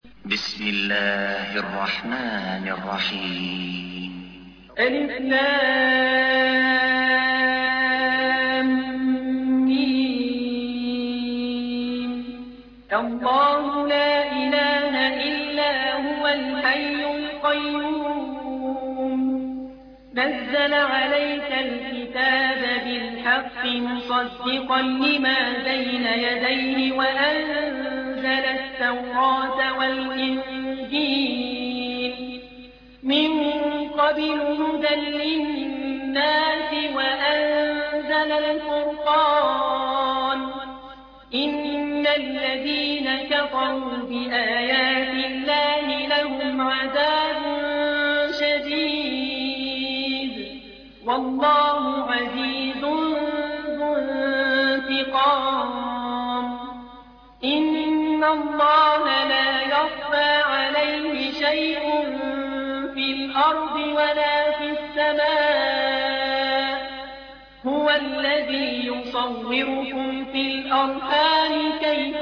بسم الله الرحمن الرحيم. ألف لام ميم. الله لا إله إلا هو الحي القيوم نزل عليك الكتاب بالحق مصدقا لما بين يديه وأنزل التوراة والإنجيل من قبل هدى للناس وأنزل الفرقان إن الذين كفروا بآيات الله لهم عذاب شديد والله عزيز ذو انتقام. إن الله لا يخفى عليه شيء في الأرض ولا في السماء هو الذي يصوركم في الأرحام كيف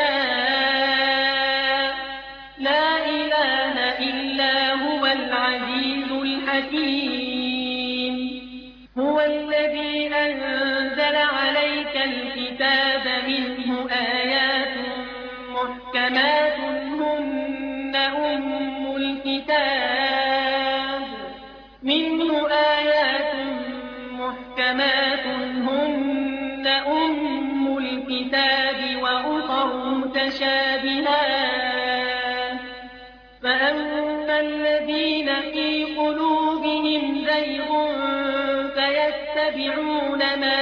يشاء لا إله إلا هو العزيز الحكيم. هو الذي أنزل عليك الكتاب منه آيات محكمات هن أم الكتاب منه آيات محكمات هن أم الكتاب وأخر متشابهات فأما الذين في قلوبهم زيغ فيتبعون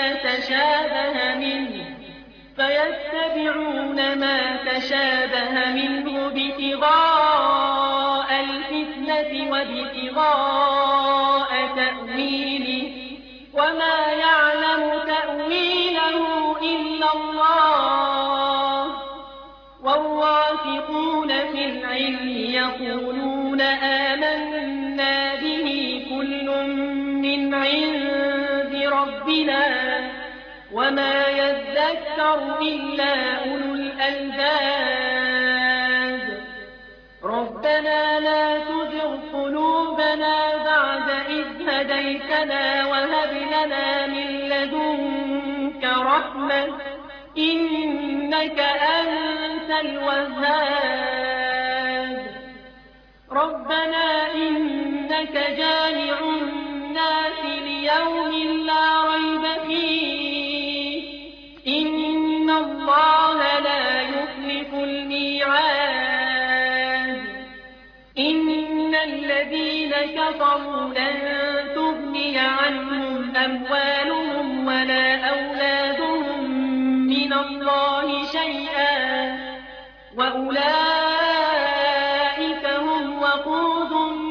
ما تشابه منه ابتغاء الفتنة وابتغاء تأويله وما يعلم تأويله إلا الله والراسخون في العلم يقولون آمنا به كل من عند ربنا وما يذكر إلا أولو الألباب. ربنا لا تزغ قلوبنا بعد إذ هديتنا وهب لنا من لدنك رحمة إنك أنت الوهاب. ربنا إنك جامع الناس ليوم لا ريب فيه إن الله لا يخلف الميعاد. إن الذين كفروا لن تغني عنهم أموالهم ولا أولادهم من الله شيئا وأولئك هم وقود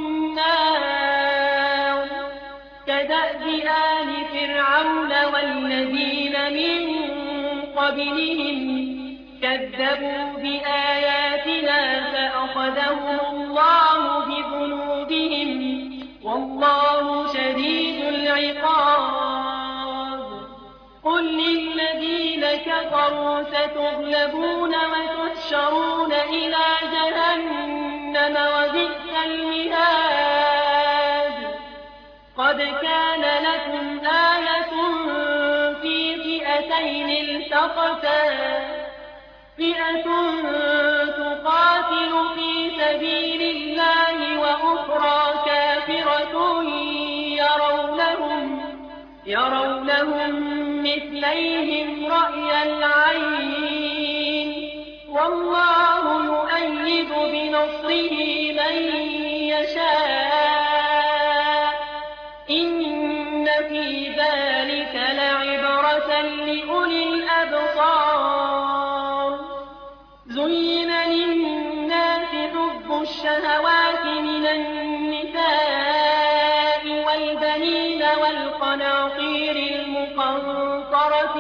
النار كدأب آل فرعون والذين من قبلهم كذبوا بآياتنا فأخذهم الله بذنوبهم والله شديد العقاب. قل للذين كفروا ستغلبون وتحشرون إلى جهنم وبئس المهاد. قد كان لكم آية في فئتين التقتا فئة تقاتل في سبيل الله وأخرى كافرة يرونهم مثليهم رأي العين والله يؤيد بنصره من يشاء إن في ذلك لعبرة لأولي الأبصار. زين للناس حب الشهوات من النساء والبنين والقناطير المقنطرة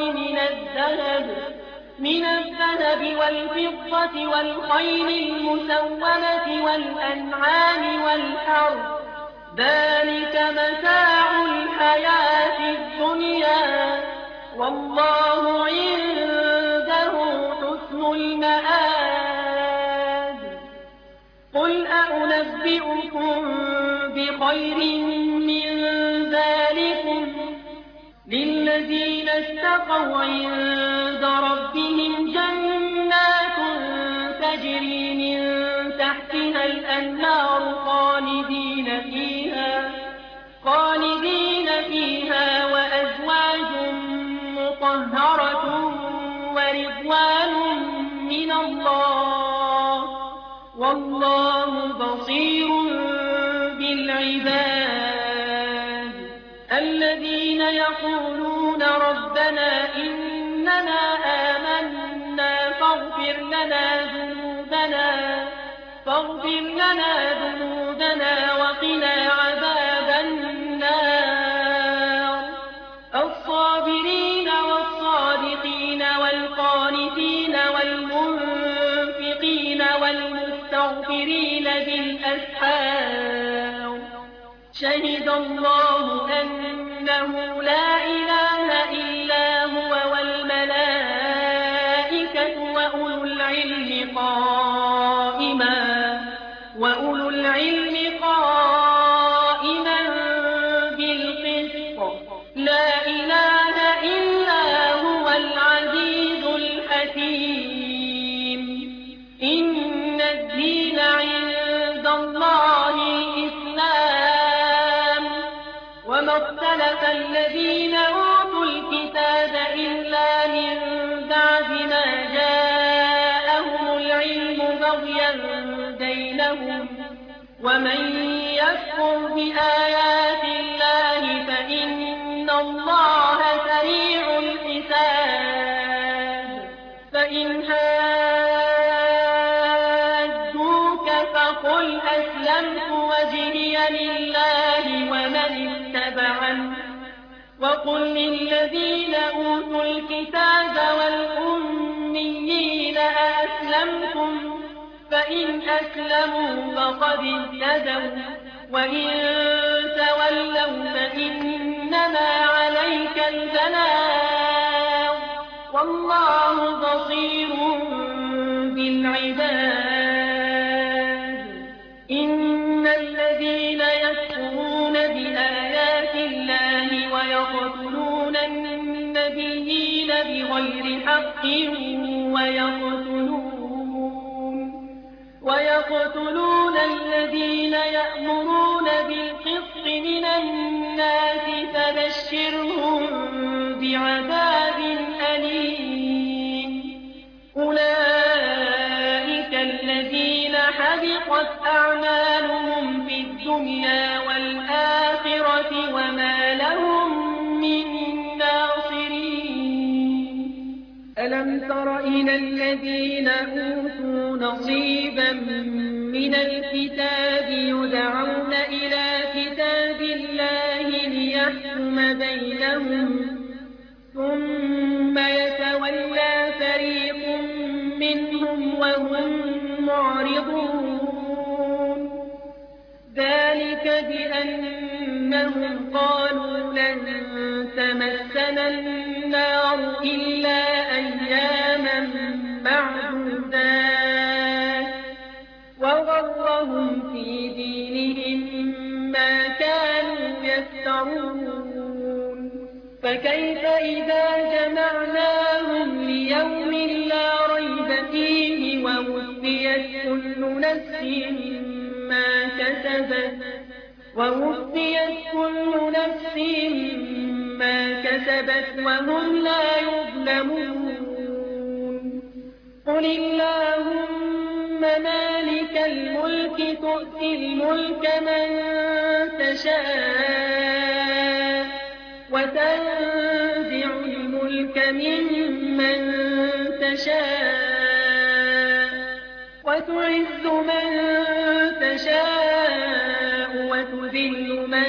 من الذهب والفضة والخيل المسومة والأنعام والحرث ذلك متاع الحياة الدنيا والله عنده حسن المآب. أنبئكم بخير من ذلكم للذين اتقوا عند ربهم جنات تجري من تحتها الأنهار خالدين فيها وأزواج مطهرة ورضوان من الله والله بصير بالعباد الذين يقولون ربنا إننا آمنا فاغفر لنا ذنوبنا وقنا عذاب النار الصابرين والصادقين والقانتين والمنفقين والمستغفرين بالأسحار شهد الله أنه لا إله إلا هو والملائكة وأولو العلم قائما بالقسط لا إله إلا هو العزيز الحكيم إن الدين عند الله الإسلام وما اختلف الذين أوتوا الكتاب إلا من بعد ما جاءهم العلم بغيا بينهم ومن يكفر بآيات الله فإن الله سريع الحساب فإن حاجوك فقل أسلمت وجهي لله ومن اتبعني وقل للذين أوتوا الكتاب والأميين أأسلمتم فإن أسلموا فقد اهتدوا وإن تولوا فإنما عليك البلاغ والله بصير بالعباد إن الذين يكفرون بآيات الله ويقتلون النبيين بغير حق ويقتلون الذين يأمرون بالقسط من الناس فبشرهم بعذاب أليم أولئك الذين حبطت أعمالهم في الدنيا والآخرة وما لهم من ناصرين ألم تر إلى الذين أوتوا نصيبا من الكتاب يدعون إلى كتاب الله ليحكم بينهم ثم يتولى فريق منهم وهم معرضون ذلك بأنهم قالوا لن تمسنا النار إلا أياما معدودات وغرهم في دينهم ما كانوا يفترون فكيف إذا جمعناهم ليوم لا ريب فيه ووفيت كل نفس ما كسبت وهم لا يظلمون قل اللهم مالك الملك تؤتي الملك من تشاء وتنزع الملك ممن تشاء وتعز من تشاء وتذل من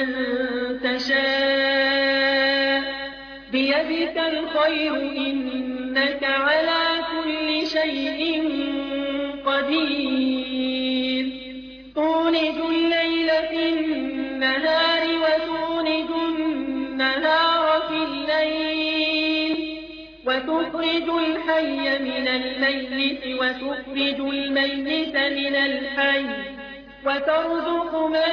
تشاء بيدك الخير إنك على كل شيء قدير تولج الليل في النهار وتولج النهار في الليل وتخرج الحي من الميت وتخرج الميت من الحي وترزق من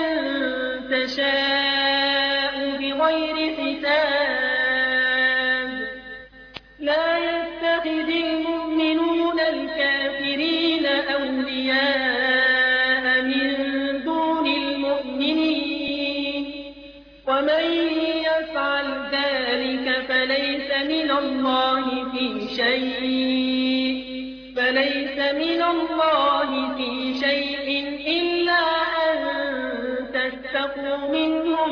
تشاء بغير حساب لا يتخذ المؤمنون الكافرين أولياء من دون المؤمنين ومن يفعل ذلك فليس من الله في شيء إلا أن تتقوا منهم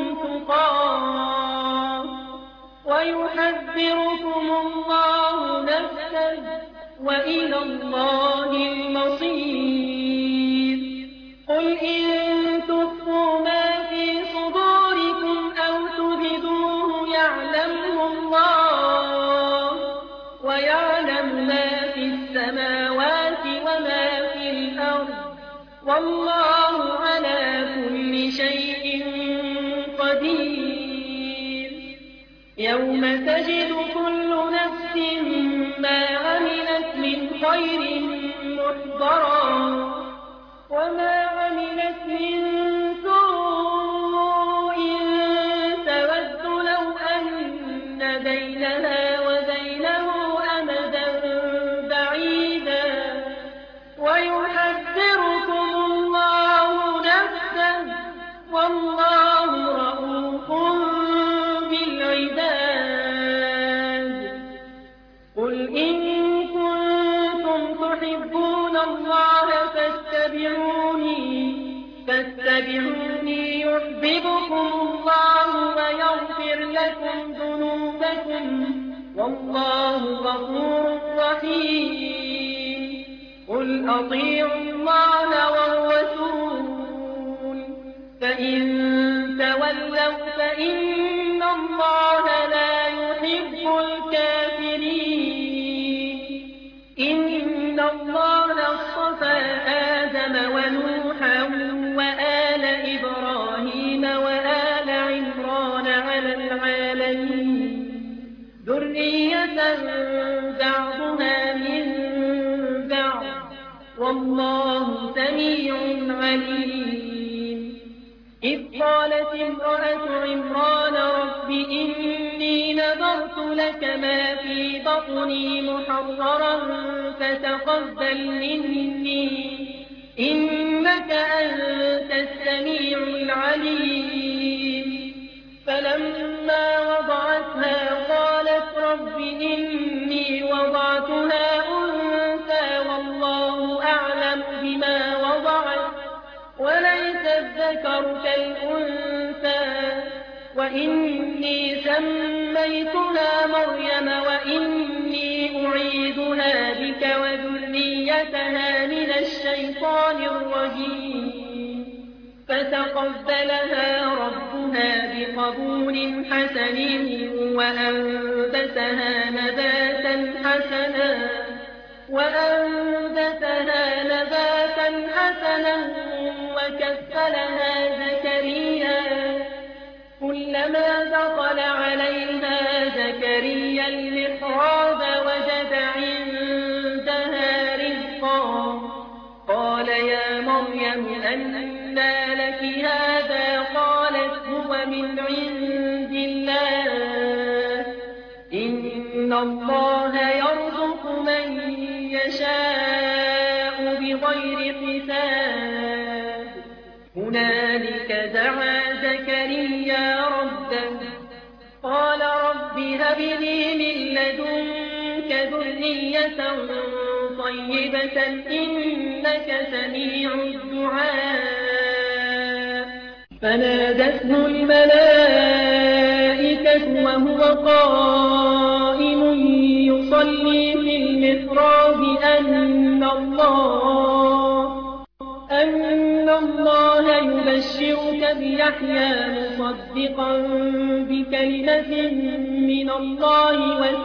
تقاه ويحذركم الله نفسه وإلى الله المصير قل إن تخفوا ما في صدوركم أو تبدوه يعلمه الله ويعلم ما في السماوات وما في الأرض والله على كل شيء قدير يوم تجد كل نفس ما عملت من خير محضرا وما عملت من سوء تود لو أن بينها وبينه أمدا بعيدا ويحذركم الله نفسه والله رءوف بالعباد قل إن كنتم تحبون الله فاتبعوني يحببكم الله ويغفر لكم ذنوبكم والله غفور رحيم قل أطيعوا الله والرسول فإن تولوا فإن الله لا يحب الكافرين إن الله اصطفى آدم ونوحا وآل إبراهيم وآل عمران على العالمين ذرية بعضها من بعض والله سميع عليم إذ قالت امرأة عمران رب إني نذرت لك ما في بطني محررا فتقبل مني إنك أنت السميع العليم فلما وضعتها قالت رب إني وضعتها أنثى والله أعلم بما وضعت وليس الذكر كالأنثى وإني سميتها مريم وإني أعيذها بك وذريتها من الشيطان الرجيم فتقبلها ربها بقبول حسن وأنبتها نباتا حسنا وكفلها زكريا كلما دخل عليها زكريا المحراب وجد عندها رزقا قال يا مريم أنى لك هذا قالت هو من عند الله إن الله يرزق من يشاء بغير حساب هنالك دعا زكريا ربه قال رب هب لي من لدنك ذرية طيبة إنك سميع الدعاء فنادته الملائكة وهو قائم يصلي في المحراب أن الله يبشرك بيحيى مصدقا بكلمة من الله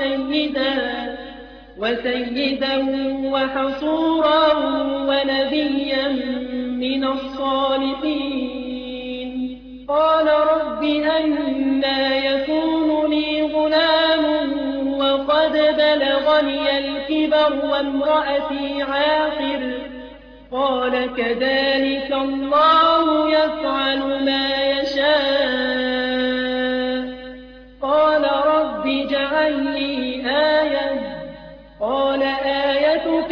وسيدا وحصورا ونبيا من الصالحين قال رب أنى يكون لي غلام وقد بلغني الكبر وامرأتي عاقر قال كذلك الله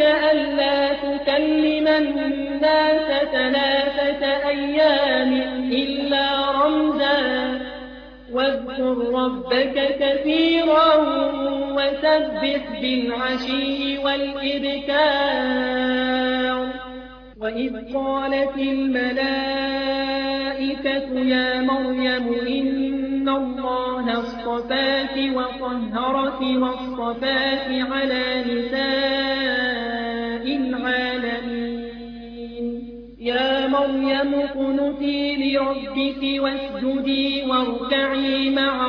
ألا تكلم الناس 3 أيام إلا رمزا واذكر ربك كثيرا وسبح بالعشي والإبكار وإذ قالت الملائكة يا مريم إن الله اصطفاك وطهرك واصطفاك على نساء العالمين يا مريم اقنتي لربك واسجدي واركعي مع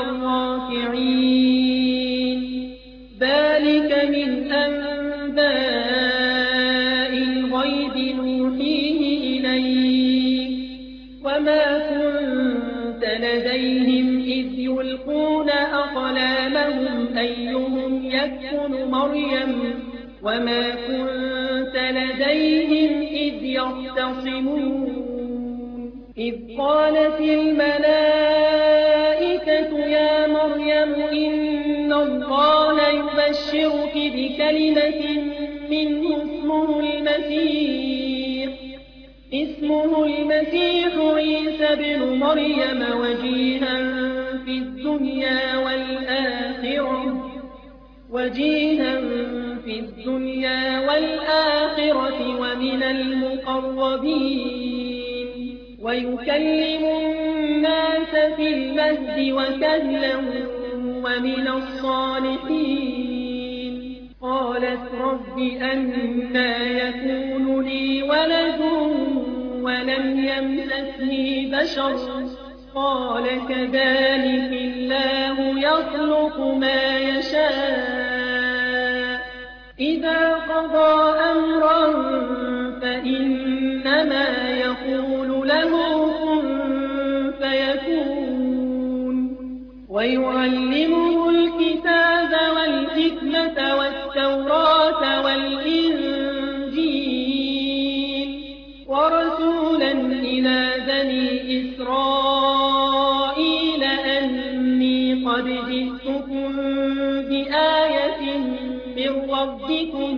الراكعين ذلك من أنباء الغيب نوحيه إليك وما كنت لديهم إذ يلقون أقلامهم أيهم يكفل مريم وما كنت لديهم إذ يختصمون إذ قالت الملائكة يا مريم إن الله يبشرك بكلمة منه اسمه المسيح عيسى بن مريم وجيها في الدنيا والآخرة ومن المقربين ويكلم الناس في المهد وكهلا ومن الصالحين قالت رب أنى يكون لي ولد ولم يمسسني بشر قال كذلك الله يخلق ما يشاء إذا قضى أمرا فإنما يقول له كن فيكون ويعلمه الكتاب والحكمة والتوراة والإنجيل ورسولا إلى بني إسرائيل أني قد جئتكم بآية من ربكم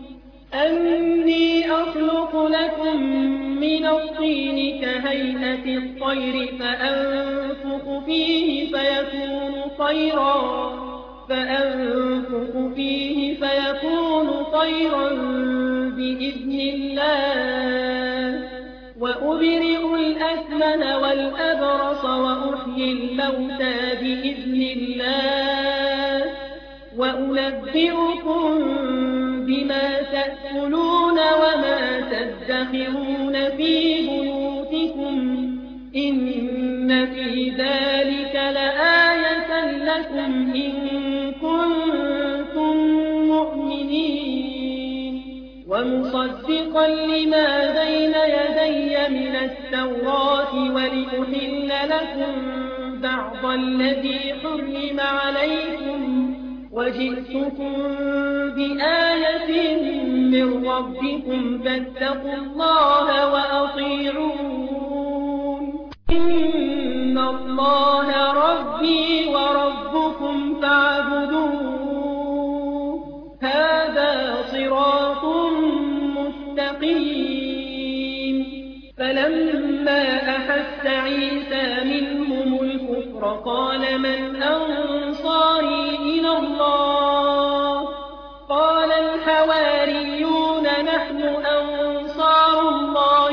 أني أخلق لكم من الطين كهيئة الطير فأنفخ فيه فيكون طيرا بإذن الله وأبرئ الأكمه والأبرص وأحيي الموتى بإذن الله وأنبئكم بما تأكلون وما تدخرون في بيوتكم إن في ذلك لآية لكم إن كنتم مؤمنين ومصدقا لما بين يدي من التوراة ولأحل لكم بعض الذي حرم عليكم وجئتكم بآية من ربكم فاتقوا الله وأطيعون إن الله ربي وربكم فاعبدوه هذا صراط مستقيم فلما أحس عيسى منهم الكفر قال من أنصاري إلى الله قال الحواريون نحن أنصار الله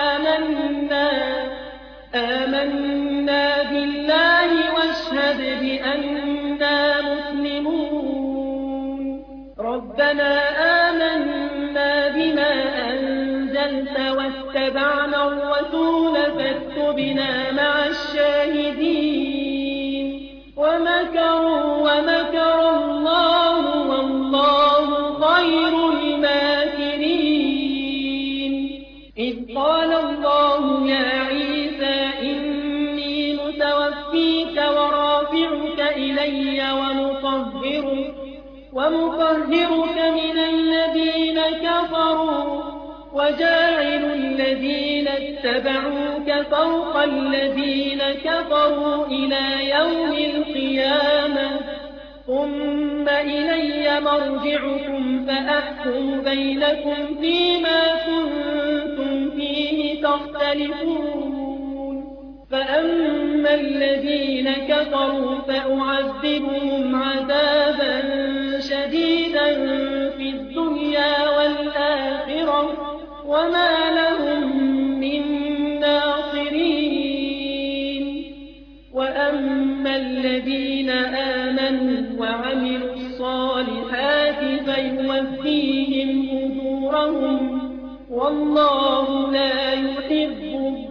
آمنا بالله واشهد بأننا مسلمون ربنا آمنا بما أنزلت واتبعنا الرسول فاكتبنا مع الشاهدين ومكروا ومكر الله والله خير الماكرين إذ قال الله يا عيسى إني متوفيك ورافعك إلي ومطهرك من الذين كفروا وجاعل الذين اتبعوك فوق الذين كفروا إلى يوم القيامة ثم إلي مرجعكم فأحكم بينكم فيما كنتم فيه تختلفون فأما الذين كفروا فأعذبهم عذابا شديدا في الدنيا والآخرة وما لهم من ناصرين وأما الذين آمنوا وعملوا الصالحات فيوفيهم أجورهم والله لا يحب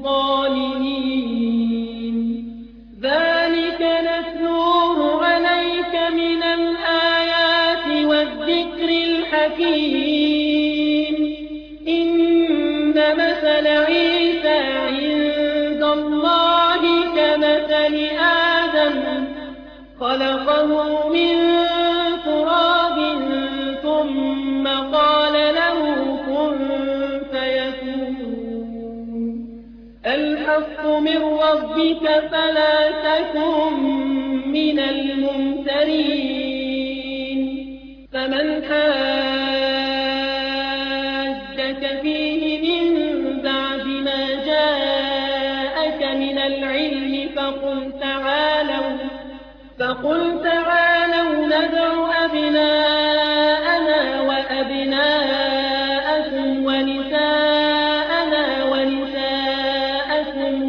الظالمين ذلك نتلوه عليك من الآيات والذكر الحكيم إن مثل عيسى عند الله كمثل آدم خلقه من تراب ثم قال له كن فيكون الحق من ربك فلا تكن من الممترين فمن حاجك فيه من بعد ما جاءك من العلم فقل تعالوا ندع أبناءنا وأبناءكم ونساءنا ونساءكم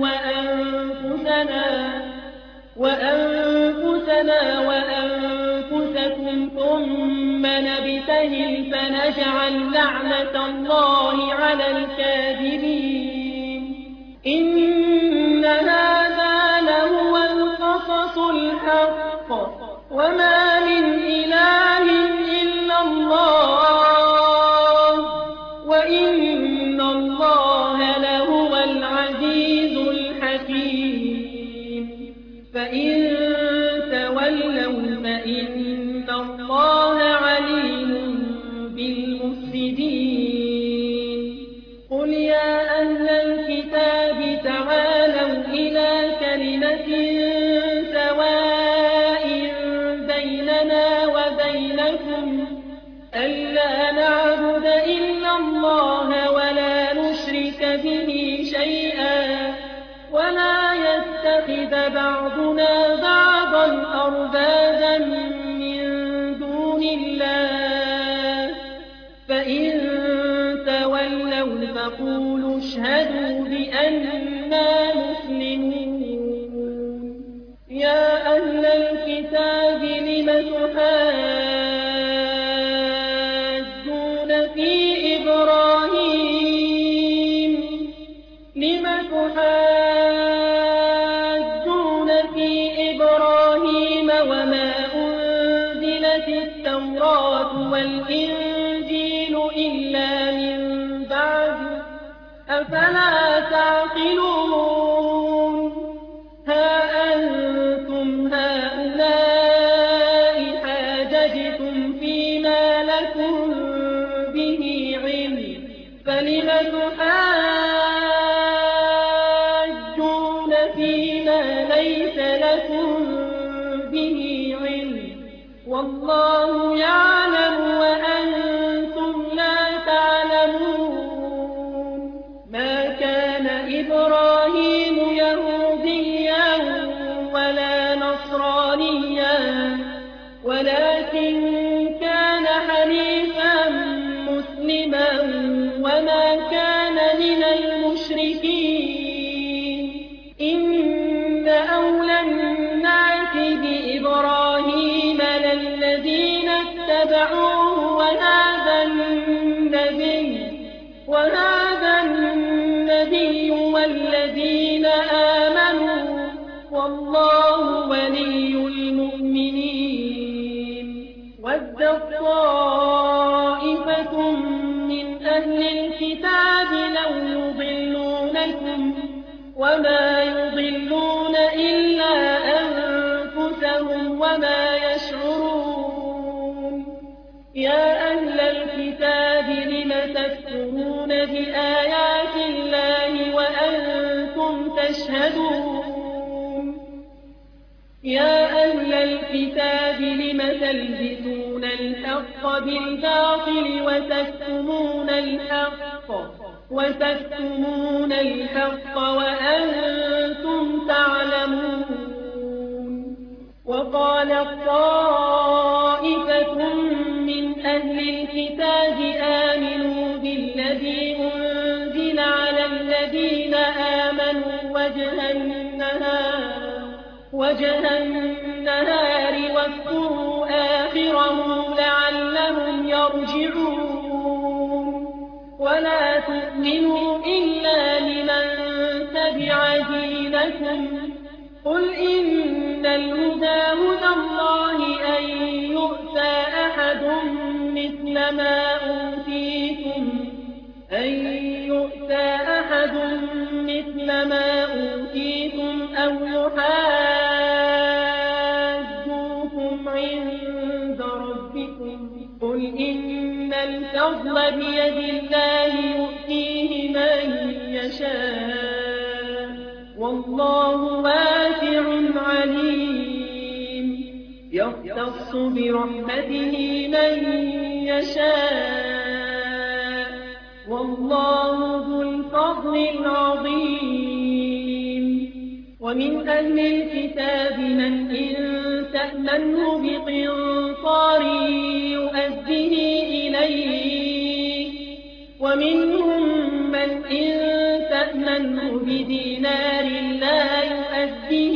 وأنفسنا وأنفسكم ثم نبتهل فنجعل لعنة الله على الكاذبين إن هذا لهو القصص الحق وما من إله إلا الله وإن الله لهو العزيز الحكيم فإن تولوا فإن الله عليم بالمفسدين قل يا أهل الكتاب تعالوا إلى كلمة سواء بيننا وبينكم ألا نعبد إلا الله ولا نشرك به شيئا ولا يتخذ بعضنا بعضا أربابا من دون الله فإن تولوا فقولوا اشهدوا بأننا مسلمون يا أهل الكتاب لم تحاجون في إبراهيم وما أنزلت التوراة والإنجيل إلا من بعد أفلا تعقلون ها أنتم هؤلاء حاججتم فيما لكم به علم فلم تحاجون فيما ليس لكم به علم والله يعلم وأنتم لا تعلمون ما كان إبراهيم يهوديا ولا نصرانيا ولكن كان حنيفا مسلما وما كان من المشركين إن أولى الناس بإبراهيم للذين اتبعوه وهذا النبي والذين آمنوا والله ولي المؤمنين ودت طائفة من أهل الكتاب لو يضلونكم وما يضلون إلا أنفسهم وما يشعرون يا أهل الكتاب لم تكفرون بآيات الله وأنتم تشهدون يا أهل الكتاب الكتاب لم تلبسون الحق بالباطل وتكتمون الحق وأنتم تعلمون وقالت طائفة من أهل الكتاب آمنوا بالذي أنزل على الذين آمنوا وجه النهار واذكروا آخره لعلهم يرجعون ولا تؤمنوا إلا لمن تبع دينكم قل إن الهدى هدى الله أن يؤتى أحد مثل ما أوتيتم أو يحاجوكم عند ربكم قل إن الفضل بيد الله يؤتيه من يشاء والله واسع عليم يختص برحمته من يشاء والله ذو الفضل العظيم ومن أهل الكتاب من إن تأمنه بقنطار يؤديه إليك ومنهم من إن تأمنه بدينار لا يؤديه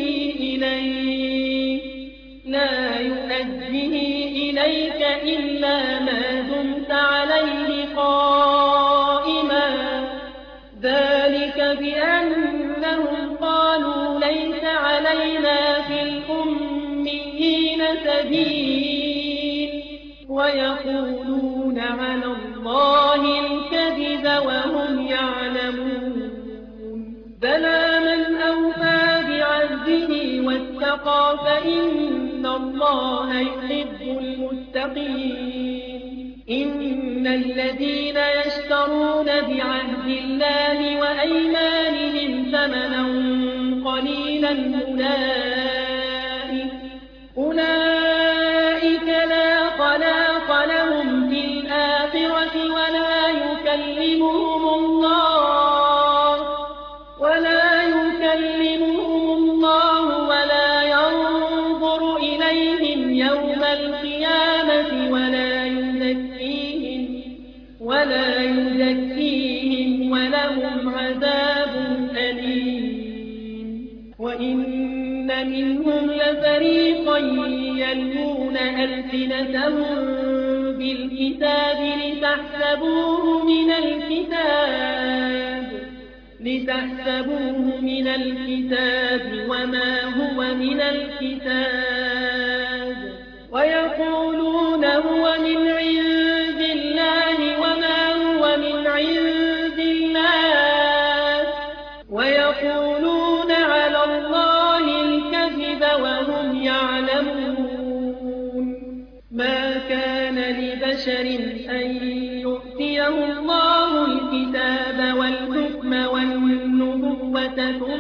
إليك إلا ما دمت عليه قائما ذلك بأنهم قالوا ليس علينا في الأميين سبيل ويقولون على الله الكذب وهم يعلمون بلى من أوفى بعهده واتقى فإن الله يحب المتقين إن الذين يشترون بعهد الله وأيمانهم ثمنا قليلا أولئك لا خلاق لهم في الآخرة ولا يكلمهم الله ولا ينظر إليهم يوم القيامة ولا يزكيهم ولهم عذاب أليم وإن منهم لفريقا يلوون ألسنتهم بالكتاب لتحسبوه من الكتاب وما هو من الكتاب ويقولون هو من عند الله وما هو من عند الله ويقولون على الله الكذب وهم يعلمون ما كان لبشر أن يؤتيه الله الكتاب والحكم والنبوة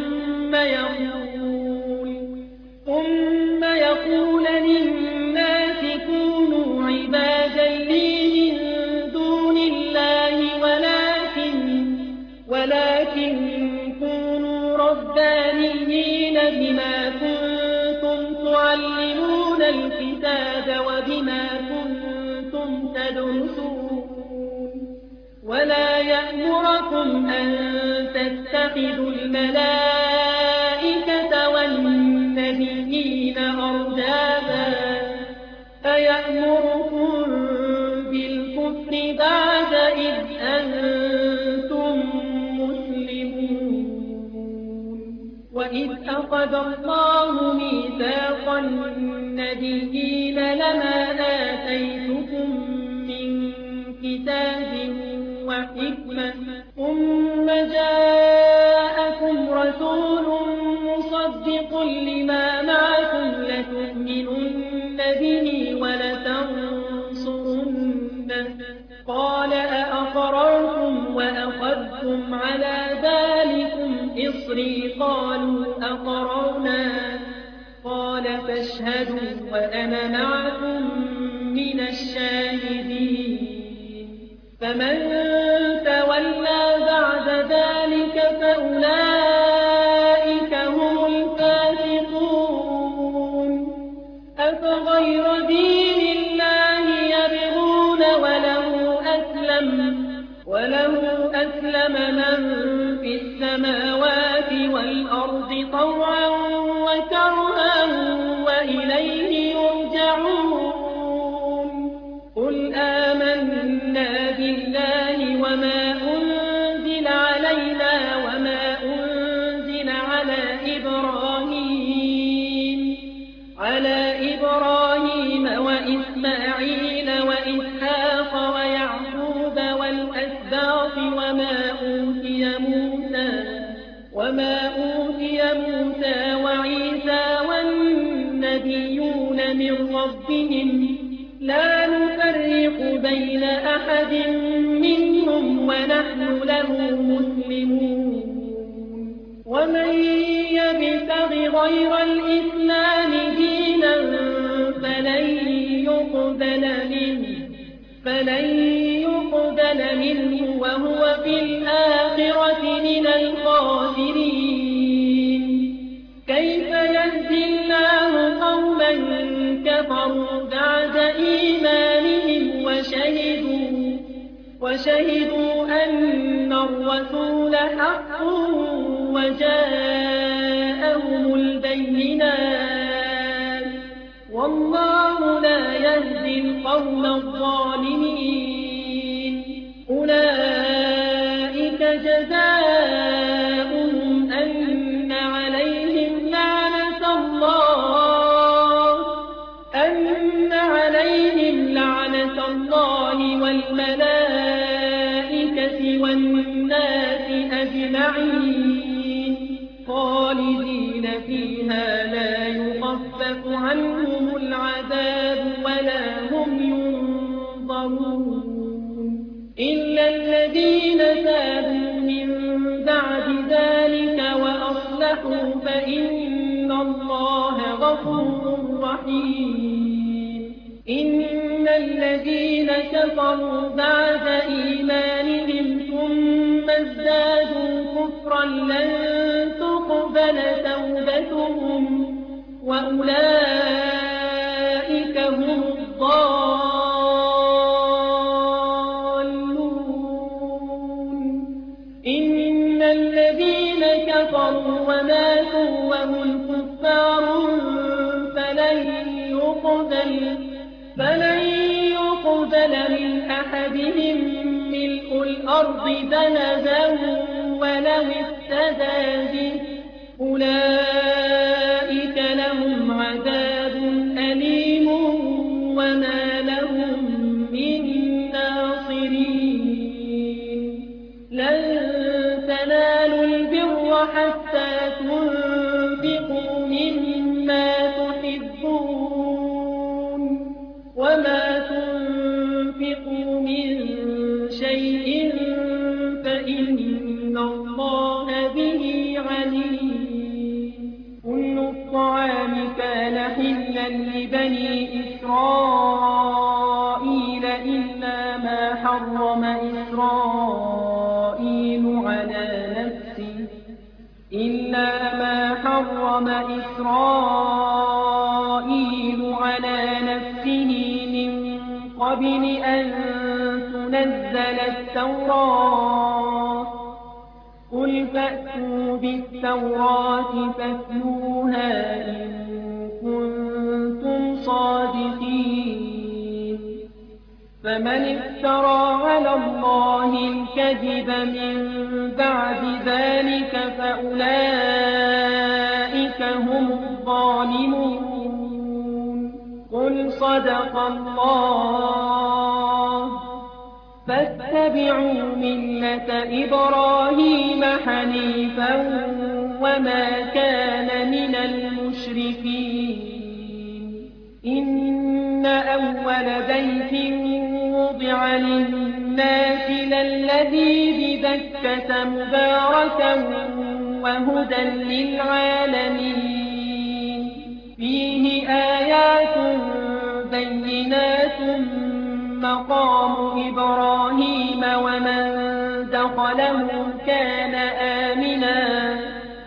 ثم يقول للناس كونوا عبادا لي من دون الله ولكن كونوا ربانيين بما كنتم تعلمون الكتاب وبما كنتم تدرسون ولا يأمركم أن تتخذوا الملائكة والنبيين أربابا أيأمركم بالكفر بعد إذ أنتم مسلمون وإذ أخذ الله ميثاق النبيين لما آتيتكم من كتاب وحكمة ثم جاءكم رسول مصدق لما معكم لتؤمنن به ولتنصرنه قال أأقررتم وأخذتم على ذلكم إصري قالوا أقررنا قال فاشهدوا وأنا معكم من الشاهدين فمن تولى بعد ذلك فأولئك هم الفاسقون أفغير دين الله يبغون وله أسلم من في السماوات والأرض طوعا وكرها وإليه يرجعون قل آمنا بالله وما أنزل علينا وما أنزل على إبراهيم وإسماعيل وإسحاق ويعقوب والأسباط وما أوتي موسى وعيسى والنبيون من ربهم لا نفرق بين أحد منهم ونحن له مسلمون ومن يبتغ غير الإسلام دينا فلن يقبل منه وهو في الآخرة من الخاسرين كيف يهدي الله قوما كفروا بعد إيمانهم وشهدوا أن الرسول حق وجاءهم البينات والله لا يهدي القوم الظالمين أولئك جزاؤهم أن عليهم لعنة الله والملائكة والناس أجمعين خالدين فيها لا يخفف عنهم العذاب ولا هم ينظرون إلا الذين تابوا من بعد ذلك وأصلحوا فإن الله غفور رحيم إن الذين كفروا بعد إيمانهم ثم ازدادوا كفرا لن تقبل توبتهم وأولئك هم الضالون إن الذين كفروا وماتوا وهم كفار فلن يقبل من أحدهم ملء الأرض ذهبا ولو افتدى به أولئك لهم عذاب أليم وما لهم من ناصرين لن تنالوا البر حتى تنفقوا مما تحبون وما تنفقوا من شيء فإن الله به عليم كل الطعام كان حلا لبني إسرائيل إلا ما حرم إسرائيل على نفسه من قبل أن تنزل التوراة قل فأتوا بالتوراة فاتلوها إن كنتم صادقين فمن افترى على الله الكذب من بعد ذلك فأولئك هم الظالمون قل صدق الله فاتبعوا ملة إبراهيم حنيفا وما كان من المشركين إن أول بيت وضع للناس للذي ببكة مباركا وهدى للعالمين فيه آيات بينات مقام إبراهيم ومن دخله كان آمنا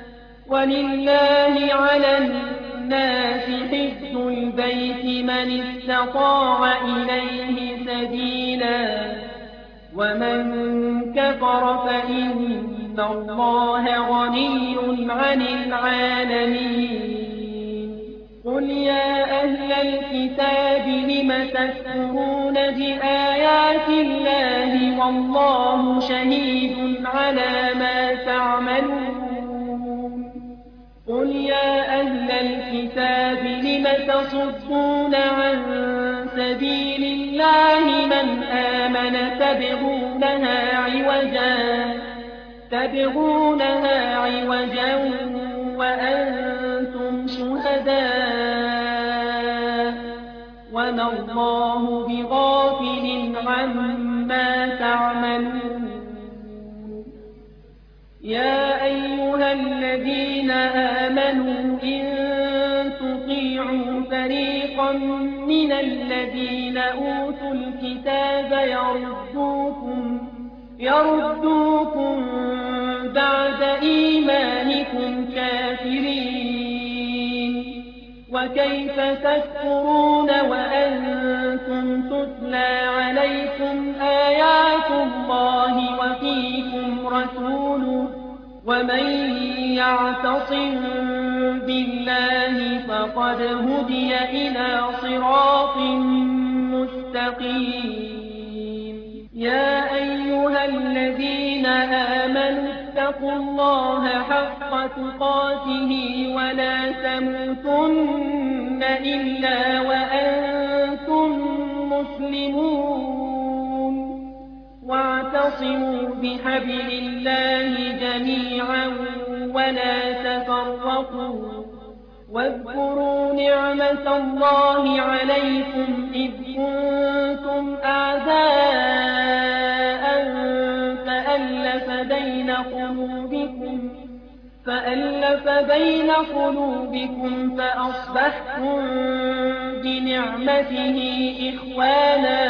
ولله على الناس حج البيت من استطاع إليه سبيلا ومن كفر فإن الله غني عن العالمين قل يا أهل الكتاب لم تكفرون بآيات الله والله شهيد على ما تعملون قل يا أهل الكتاب لم تصدون عن سبيل الله من آمن تبغونها عوجا وأنتم شهداء وما الله بغافل عما تعملون يا أيها الذين آمنوا إن تطيعوا فريقا من الذين أوتوا الكتاب يردوكم بعد إيمانكم كافرين وكيف تكفرون وأنتم تتلى عليكم آيات الله وفيكم رسوله ومن يعتصم بالله فقد هدي إلى صراط مستقيم يا أيها الذين آمنوا اتقوا الله حق تقاته ولا تموتن إلا وأنتم مسلمون واعتصموا بحبل الله جميعا ولا تفرقوا واذكروا نعمة الله عليكم إذ كنتم أعداء فألف بين قلوبكم فأصبحتم بنعمته إخوانا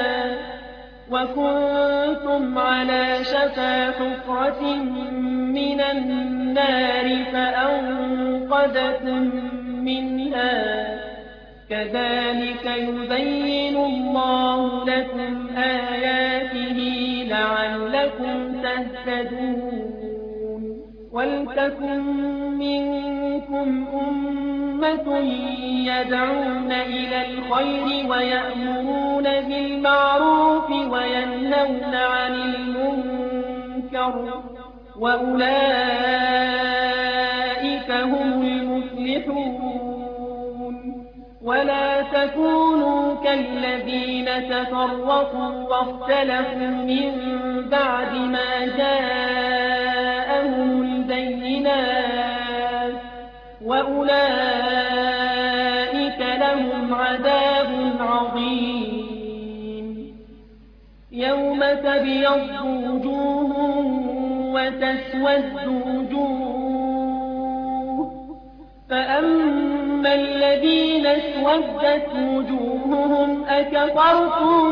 وكنتم على شفا حفرة من النار فأنقذكم منها كذلك يبين الله لكم آياته لعلكم تهتدون ولتكن منكم أمة يدعون إلى الخير ويأمرون بالمعروف وينهون عن المنكر وأولئك هم المفلحون ولا تكونوا كالذين تفرقوا واختلفوا من بعد ما جاءهم البينات وأولئك لهم عذاب عظيم يوم تبيض وجوه وتسود وجوه فأما الذين اسودت وجوههم أكفرتم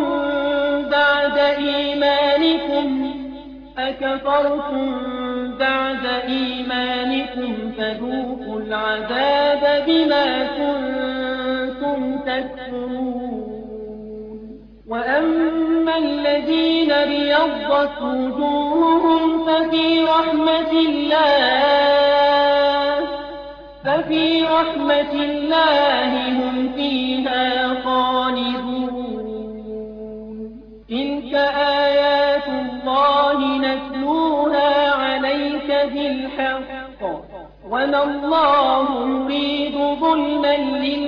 بعد إيمانكم فذوقوا العذاب بما كنتم تكفرون وأما الذين ابيضت وجوههم ففي رحمة الله هم فيها خالدون تلك آيات الله نتلوها عليك بالحق وما الله يريد ظلما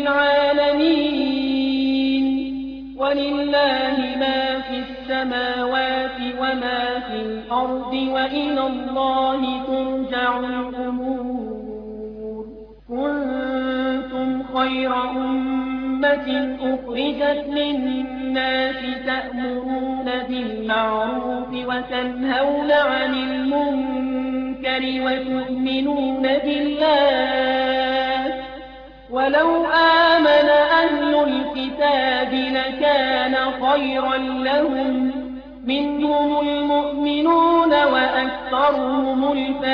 للعالمين ولله ما في السماوات وما في الأرض وإلى الله ترجع الأمور كنتم خير أمة أخرجت للناس تأمرون بالمعروف وتنهون عن المنكر وتؤمنون بالله ولو آمن أهل الكتاب لكان خيرا لهم منهم المؤمنون وأكثرهم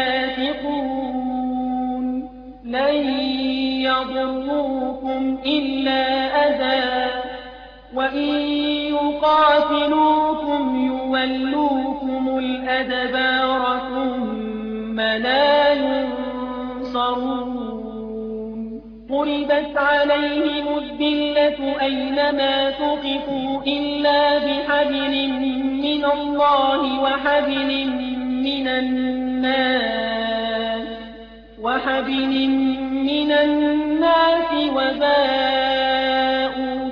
الفاسقون لن يضروكم إلا أذى وإن يقاتلوكم يولوكم الأدبار ثم لا ينصرون ضربت عليهم الذلة أينما ثقفوا إلا بحبل من الله وحبل من الناس وباءوا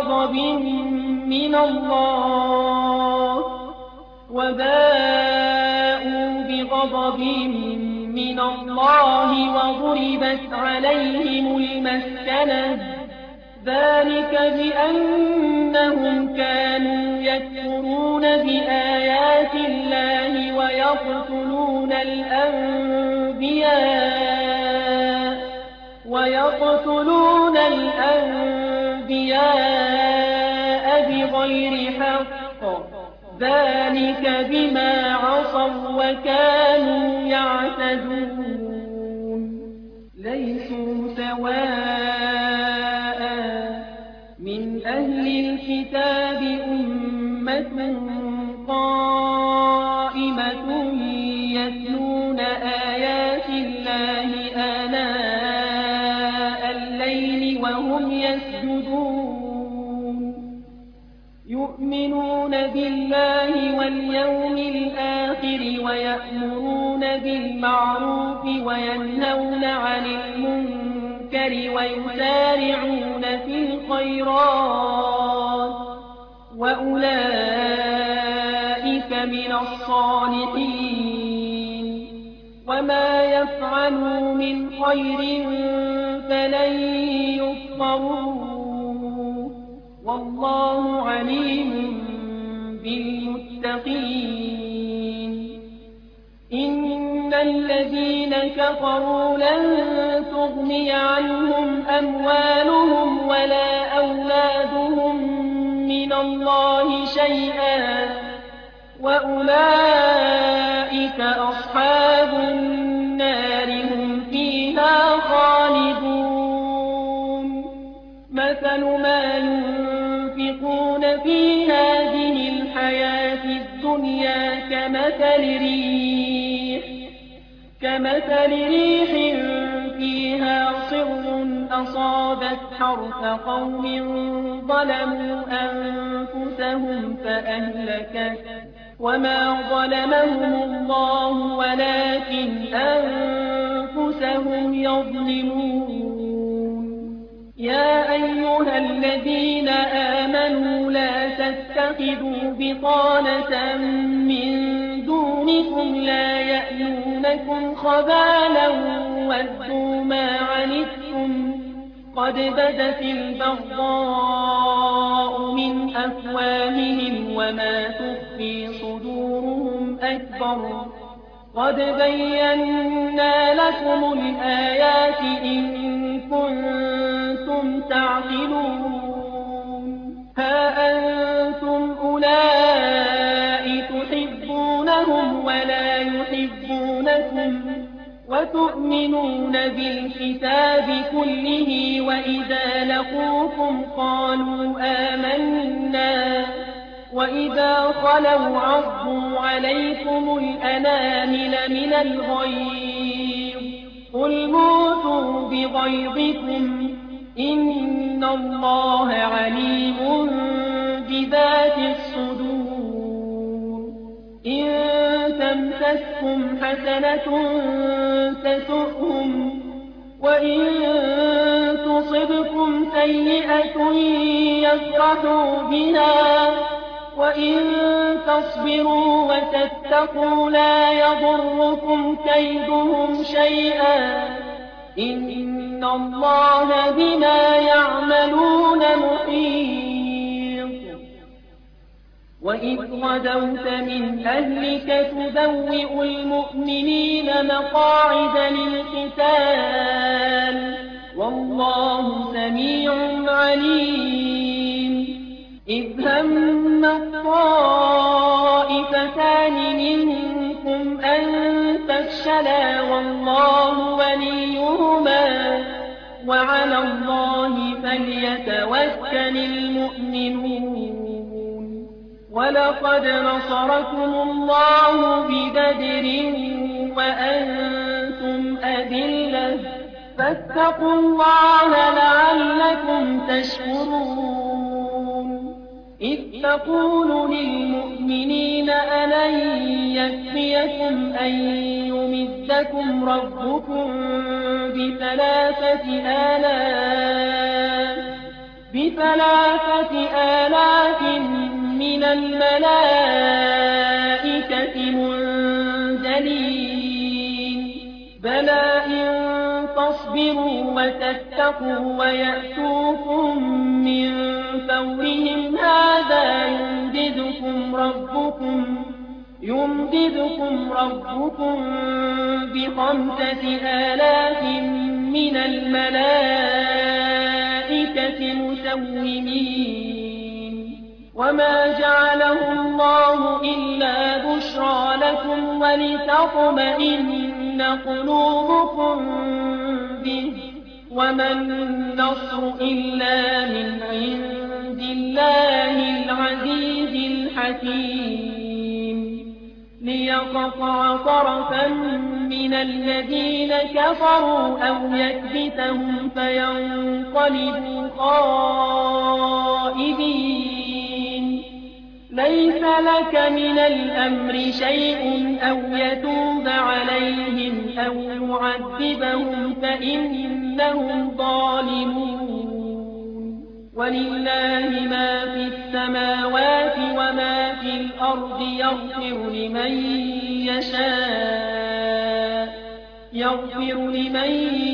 بغضب من الله وضربت عليهم المسكنة ذلك بأنهم كانوا يكفرون بآيات الله ويقتلون الأنبياء بغير حق ذلك بما عصوا وكانوا يعتدون ليسوا سواء من أهل الكتاب أمة قائمة يتلون آيات الله آناء الليل وهم يسجدون يؤمنون بالله واليوم الآخر ويأمرون بالمعروف وينهون عن المنكر ويسارعون في الخيرات وأولئك من الصالحين وما يفعلوا من خير فلن يكفروه والله عليم بالمتقين إن الذين كفروا لن تغني عنهم أموالهم ولا أولادهم من الله شيئا وأولئك أصحاب النار هم فيها خالدون مثل ما ينفقون في هذه الحياة الدنيا كمثل ريح فيها صر أصابت حرث قوم ظلموا أنفسهم فأهلكت وما ظلمهم الله ولكن أنفسهم يظلمون يا أيها الذين آمنوا لا تتخذوا بطانة من دونكم لا يألونكم خبالا ودوا ما عنتم قد بدت البغضاء من أفواههم وما تخفي صدورهم أكبر قد بينا لكم الآيات إن كنتم تعقلون ها أنتم أولئك تحبونهم ولا يحبونكم وتؤمنون بالكتاب كله وإذا لقوكم قالوا آمنا وإذا خلوا عضوا عليكم الأنامل من الغيظ قل موتوا بغيظكم إن الله عليم بذات الصدور إن تمسسكم حسنة تسؤهم وإن تصبكم سيئة يفرحوا بها وإن تصبروا وتتقوا لا يضركم كيدهم شيئا إن الله بما يعملون محيط وإذ غدوت من أهلك تبوئ المؤمنين مقاعد للقتال والله سميع عليم إذ هم الطائفتان منكم أن تفشلا والله وليهما وعلى الله فليتوكل المؤمنون ولقد نصركم الله ببدر وأنتم أذلة فاتقوا الله لعلكم تشكرون إذ تقول للمؤمنين ألن يكفيكم أن يمدكم ربكم بثلاثة آلاف من الملائكة منزلين بلى إن تصبروا وتتقوا ويأتوكم من فورهم هذا يمددكم ربكم ب5000 من الملائكة مسومين وما جعله الله إلا بشرى لكم ولتطمئن قلوبكم به وما النصر إلا من عند الله العزيز الحكيم ليقطع طرفا من الذين كفروا أو يكبتهم فينقلبوا خائبين ليس لك من الأمر شيء أو يتوب عليهم أو يعذبهم فإنهم ظالمون ولله ما في السماوات وما في الأرض يغفر لمن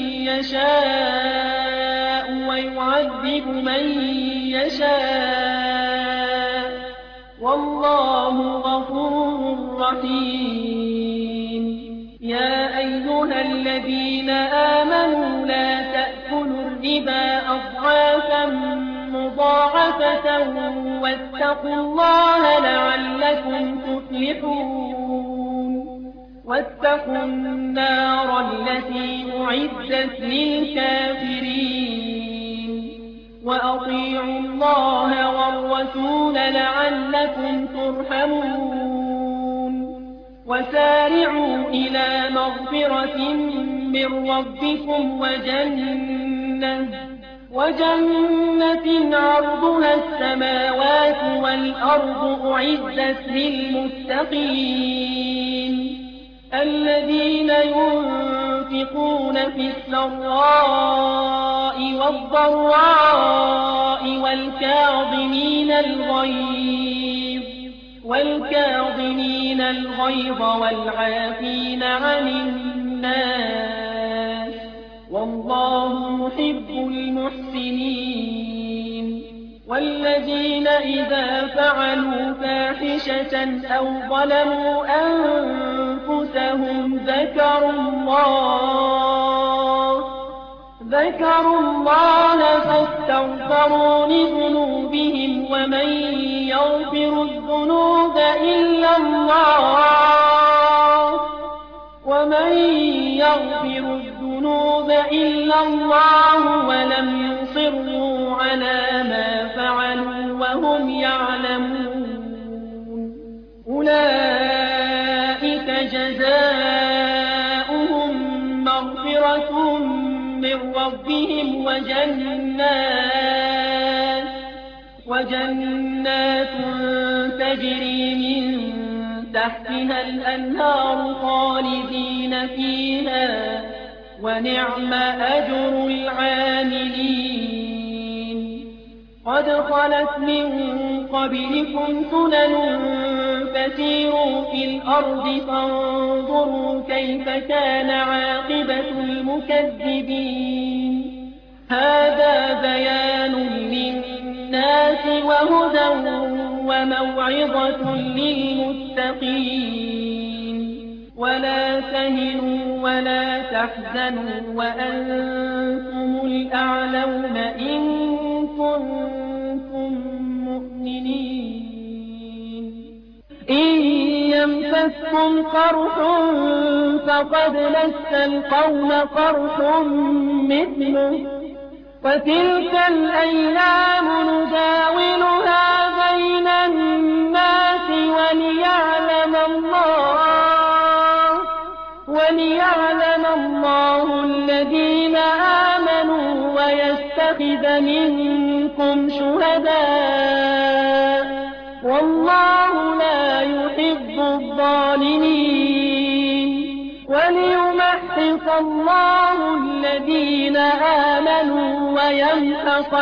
يشاء ويعذب من يشاء والله غفور رحيم يا أيها الذين آمنوا لا تأكلوا الربا أضعافا مضاعفة واتقوا الله لعلكم تفلحون واتقوا النار التي أعدت للكافرين وأطيعوا الله والرسول لعلكم ترحمون وسارعوا إلى مغفرة من ربكم وجنة عرضها السماوات والأرض أعدت للمتقين الذين ينفقون في السراء والضراء والكاظمين الغيظ والعافين عن الناس والله يحب المحسنين والذين إذا فعلوا فاحشة أو ظلموا أنفسهم ذكروا الله فاستغفروا لذنوبهم ومن يغفر الذنوب إلا الله ولم يصروا على ما فعلوا وهم يعلمون أولئك جزاؤهم مغفرة من ربهم وجنات تجري من تحتها الأنهار خالدين فيها ونعم أجر العاملين قد خلت من قبلكم سنن فسيروا في الأرض فانظروا كيف كان عاقبة المكذبين هذا بيان للناس وهدى وموعظة للمتقين ولا تهنوا ولا تحزنوا وأنتم الأعلون إن كنتم مؤمنين إن يمسسكم قرح فقد مس القوم قرح مثله وتلك الأيام نداولها بين الناس وليعلم الله الذين آمنوا ويتخذ منكم شهداء والله لا يحب الظالمين وليمحص الله الذين آمنوا ويمحق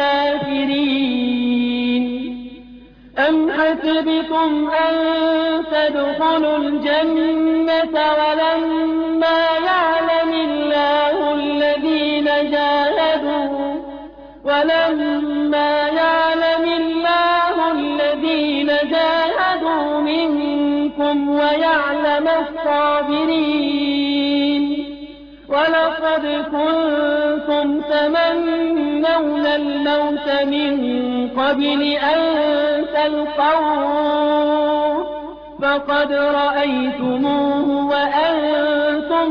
الكافرين أم حسبتم أن تدخلوا الجنة ولما يعلم الله الذين جاهدوا منكم ويعلم الصابرين ولقد كنتم تمنون الموت من قبل أن تلقوه فقد رأيتموه وأنتم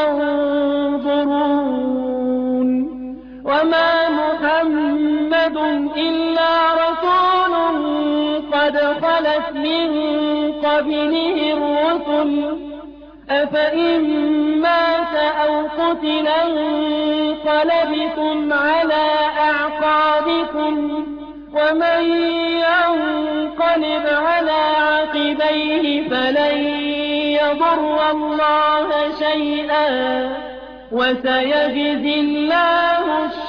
تنظرون وما محمد إلا رسول قد خلت من قبله الرسل أفإن مات أو قتل انقلبتم على أعقابكم ومن ينقلب على عقبيه فلن يضر الله شيئا وسيجزي الله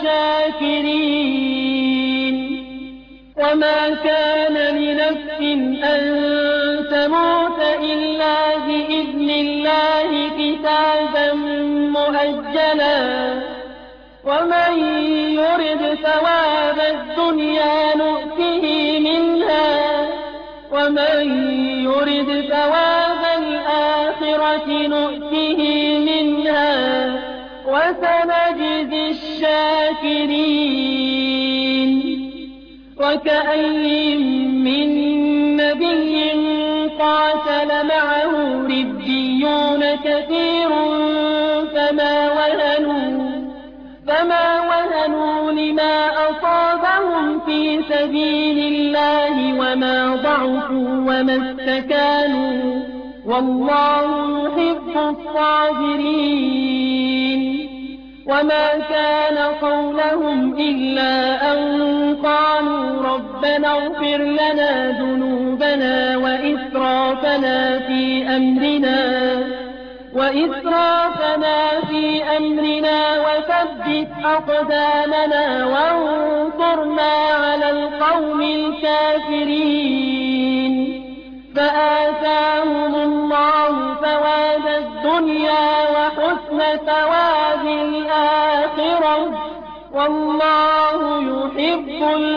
الشاكرين وما كان لنفس أن تموت إلا بإذن الله كتابا مؤجلا ومن يرد ثواب الدنيا نؤته منها ومن يرد ثواب الآخرة نؤته منها وسنجزي الشاكرين وكأي من نبي قاتل معه ربيون كثير فما وهنوا لما أصابهم في سبيل الله وما ضعفوا وما استكانوا والله يحب الصابرين وما كان قولهم إلا أن قالوا ربنا اغفر لنا ذنوبنا وإسرافنا في أمرنا وثبت أقدامنا وانصرنا على القوم الكافرين فآتاهم الله ثواب الدنيا وحسن ثواب الآخرة والله يحب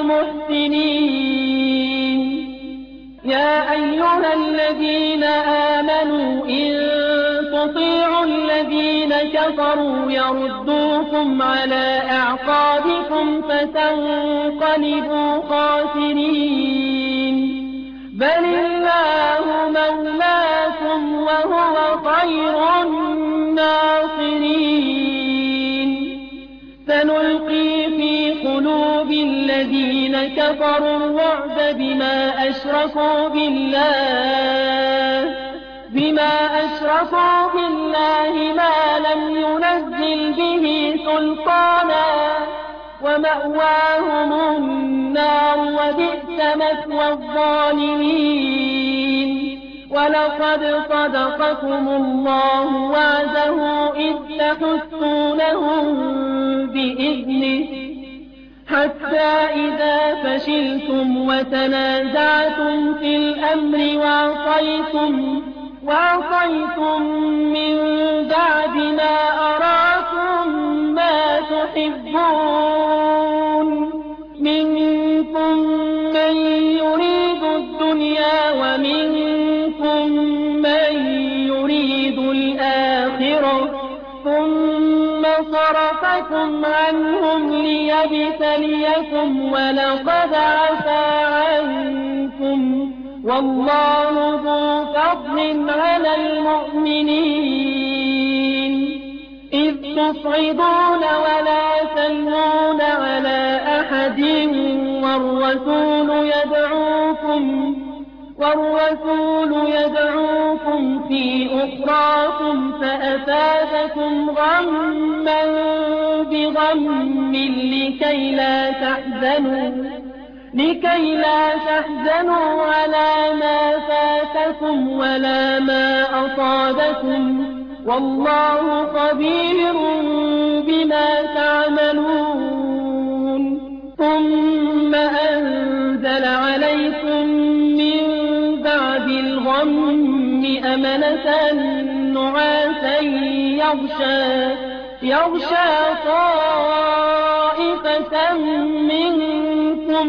المحسنين يا أيها الذين آمنوا إن تطيعوا الذين كفروا يردوكم على أعقابكم فتنقلبوا خاسرين بل الله مولاكم وهو خير الناصرين سنلقي في قلوب الذين كفروا الرعب بما أشركوا بالله ما لم ينزل به سلطانا ومأواهم النار وبئس مثوى الظالمين ولقد صدقكم الله وعده إذ تحسونهم بإذنه حتى إذا فشلتم وتنازعتم في الأمر وعصيتم من بعد ما أراكم ما تحبون منكم من يريد الدنيا ومنكم من يريد صرفكم عنهم ليبتليكم ولقد عفا عنكم والله ذو فضل على المؤمنين إذ تصعدون ولا تلوون على أحد والرسول يدعوكم في أخراكم فأثابكم غما بغم لكي لا تحزنوا على ما فاتكم ولا ما أصابكم والله خبير بما تعملون ثم أنزل عليكم من بعد الغم أمنة نعاسا يغشى طائفة منكم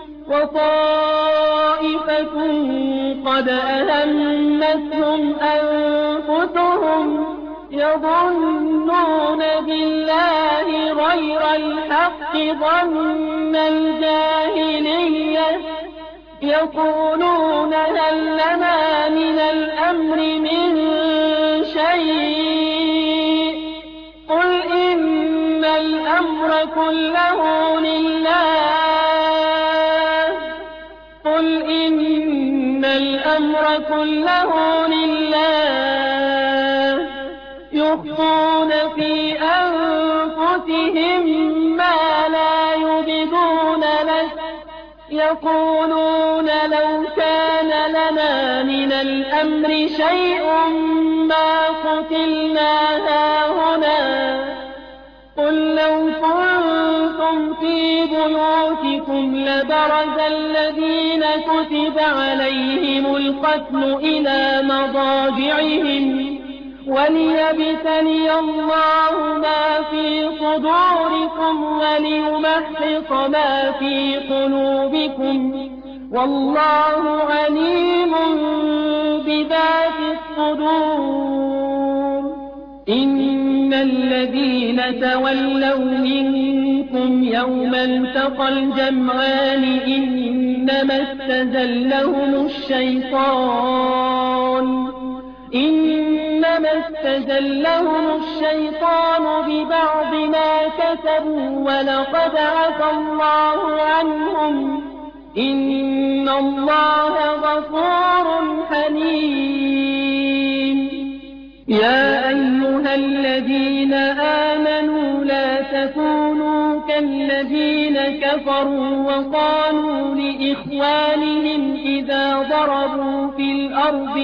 وطائفة قد أهمتهم أنفسهم يظنون بالله غير الحق ظن الجاهلية يقولون هل لنا من الأمر من شيء قل إن الأمر كله لله يخفون في أنفسهم ما لا يبدون لك يقولون لو كان لنا من الأمر شيء ما قتلنا هاهنا قل لو كنتم في بيوتكم لبرز الذين كتب عليهم القتل إلى مضاجعهم وليبتلي الله ما في صدوركم وليمحص ما في قلوبكم والله عليم بذات الصدور إن الذين تولوا منكم يوم التقى الجمعان إنما استزلهم الشيطان ببعض ما كسبوا ولقد عفا الله عنهم إن الله غفور حليم يا أيها الذين آمنوا لا تكونوا كالذين كفروا وقالوا لإخوانهم إذا ضربوا في الأرض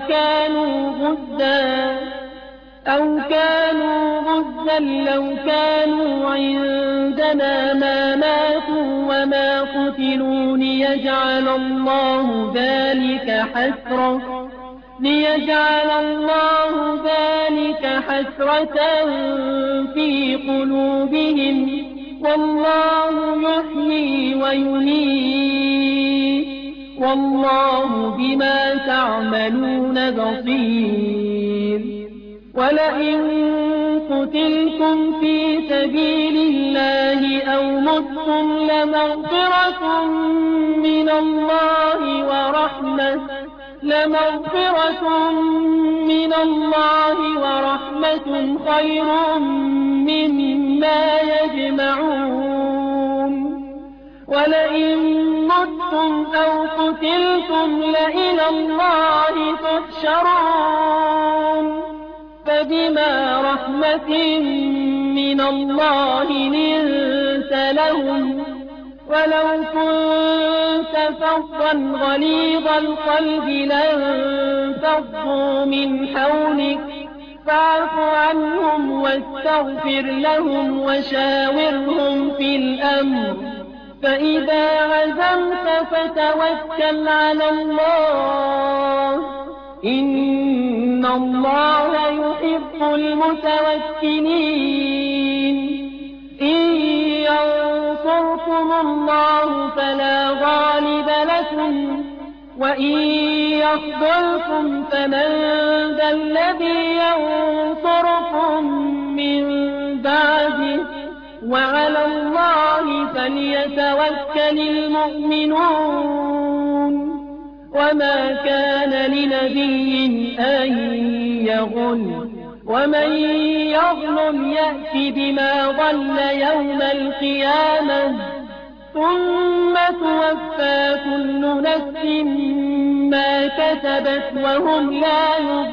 أو كانوا غزا لو كانوا عندنا ما ماتوا وما قتلوا ليجعل الله ذلك حسرة في قلوبهم والله يحيي ويميت والله بما تعملون بصير ولئن قتلتم في سبيل الله أو متم لمغفرة من الله ورحمة خير مما يجمعون ولئن متم أو قتلتم لإلى الله تحشرون فبما رحمة من الله لنت لهم ولو كنت فظا غليظ القلب لانفضوا من حولك فاعف عنهم واستغفر لهم وشاورهم في الأمر فإذا عزمت فتوكل على الله إن الله يحب المتوكلين إن ينصركم الله فلا غالب لكم وإن يخذلكم فمن ذا الذي ينصركم من بعده بعده وعلى الله فليتوكل المؤمنون وما كان لنبي أن يغل ومن يغل يأت بما ضل يوم القيامة ثم توفى كل نفس ما كسبت وهم لا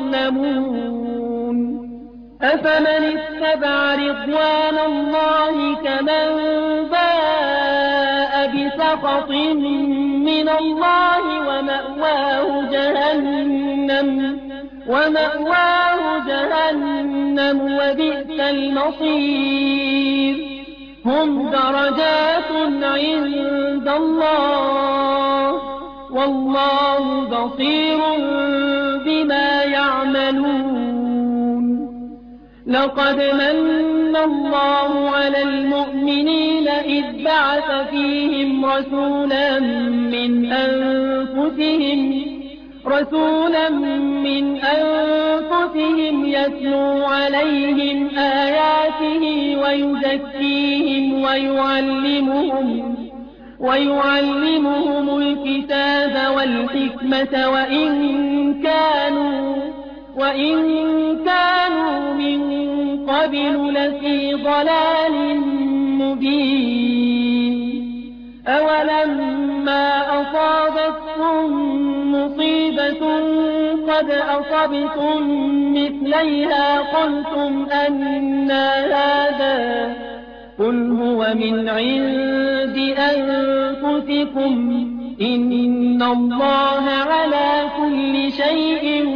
يظلمون أفمن اتبع رضوان الله كمن باء بسخط من الله ومأواه جهنم وبئس المصير هم درجات عند الله والله بصير بما يعملون لقد من الله على المؤمنين إذ بعث فيهم رسولا من أنفسهم يتلو عليهم آياته ويزكيهم ويعلمهم الكتاب والحكمة وإن كانوا من قبل لفي ضلال مبين أولما أصابتكم مصيبة قد أصبتم مثليها قلتم أنى هذا قل هو من عند أنفسكم إن الله على كل شيء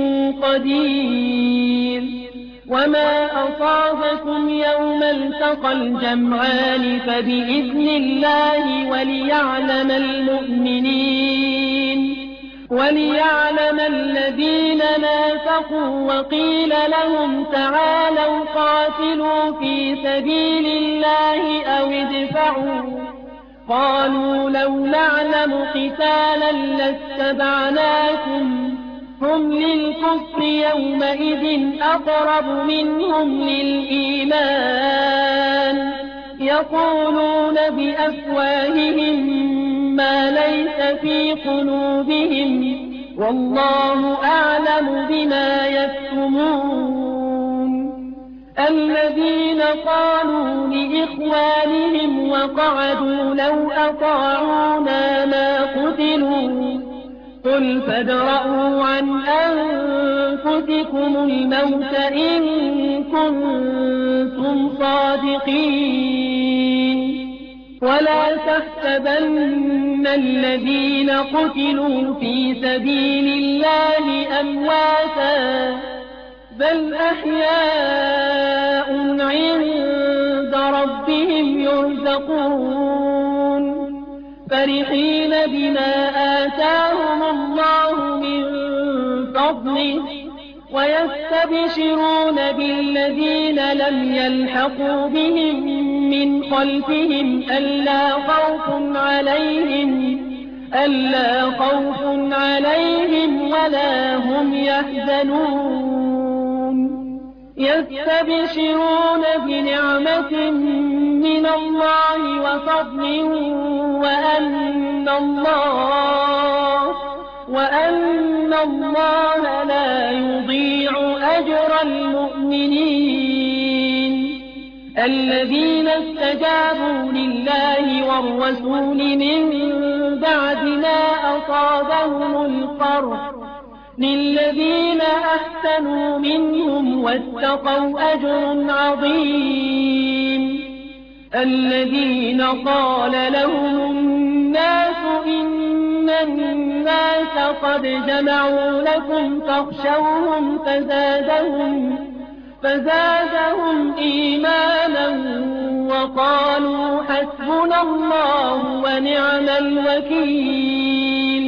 قدير وما أصابكم يوم التقى الجمعان فبإذن الله وليعلم الذين نافقوا وقيل لهم تعالوا قاتلوا في سبيل الله أو ادفعوا قالوا لو نعلم قتالا لاتبعناكم هم للكفر يومئذ أقرب منهم للإيمان يقولون بأفواههم ما ليس في قلوبهم والله أعلم بما يكتمون الذين قالوا لإخوانهم وقعدوا لو أطاعونا ما قتلوا قل فادرءوا عن أنفسكم الموت إن كنتم صادقين ولا تحسبن الذين قتلوا في سبيل الله أمواتا بل أحياء عند ربهم يرزقون فرحين بما آتاهم الله من فضله ويستبشرون بالذين لم يلحقوا بهم من خلفهم ألا خوف عليهم ولا هم يحزنون يستبشرون بنعمة من الله وفضل وأن الله لا يضيع أجر المؤمنين الذين استجابوا لله والرسول من بعد ما أصابهم القرح للذين أحسنوا منهم واتقوا أجر عظيم الذين قال لهم الناس إن الناس قد جمعوا لكم فاخشوهم فزادهم إيمانا وقالوا حسبنا الله ونعم الوكيل